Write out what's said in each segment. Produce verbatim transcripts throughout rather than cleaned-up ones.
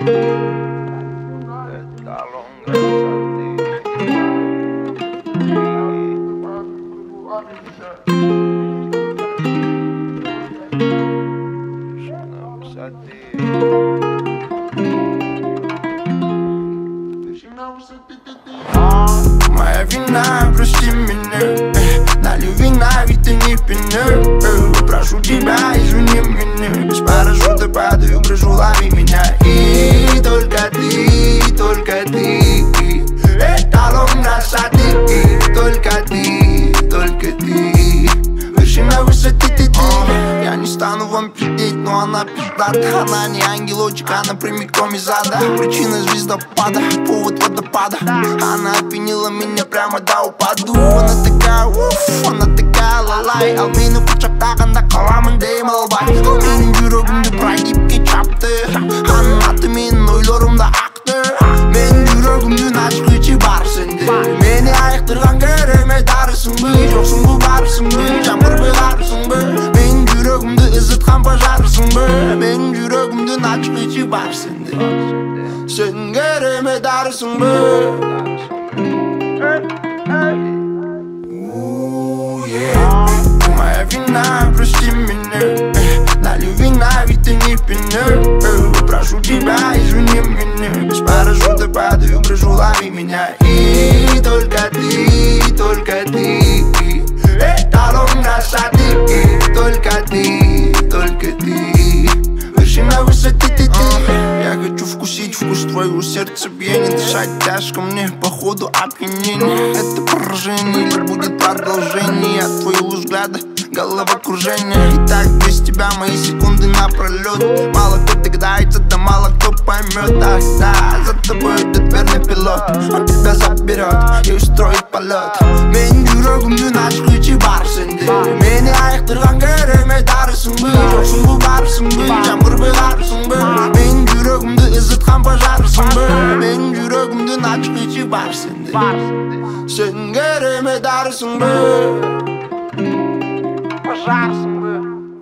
Моя вина, прости меня, налью вина, ведь ты не пьяна. Прошу тебя, извини меня, без парашюта падаю, брыжу, лови меня. И только ты, только ты, эталон красоты. Только ты, только ты, вершина высоты ты, ты. Я не стану вам пиздеть, но она пиздата. Она не ангелочек, она прямиком из ада. Причина звездопада, повод водопада. Она опьянила меня прямо до упаду. Она такая, уф, она такая лалай. Ал мені құшақтағанда қаламын деймін албай. Менің жүрегімді прогибке чапты. Аның аты менің ойларымда ақты. Менің жүрегімді ашқычы бар сенде. Мені айықтырған керемет арысың бы. Жоқсың бы барысың бы, жаңбыр бұйғарысың бы. Менің жүрегімді ызытқан пожарысың бы. Менің жүрегімді ашқычы бар сенде. Сен керемет арысың бы. Моя вина, прости меня, налью вина, ведь ты не пьяна. Прошу тебя, извини меня, без парашюта падаю, брыжу, лови меня. И только ты, только ты, эталон красоты. Только ты, только ты, вершина высоты ты, ты. Я хочу вкусить вкус твоего сердцебиения. Дышать тяжко мне, походу опьянение. Это поражение или будет продолжение от твоего взгляда, головокружение. И так без тебя мои секунды напролет. Мало кто догадается, да мало кто поймет. Ах да, за тобой идет верный пилот. Он тебя заберет и устроит полет. Менің жүрегімді ашқычы бар сенде. Мені айықтырған керемет арысың бы. Жоқсың бы барысың бы, жаңбыр бұйғарысың бы. Менің жүрегімді ызытқан пожарысың бы. Менің жүрегімді ашқычы бар сенде. Сен керемет арысың бы. Пожарысың бы.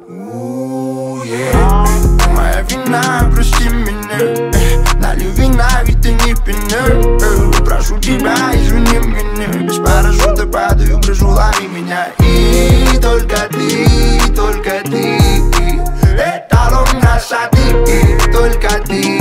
Моя вина, прости меня, налью вина, ведь ты не пьяна. Прошу тебя, извини меня, без парашюта падаю, брыжу, лови меня. И только ты, только ты, эталон красоты. Только ты.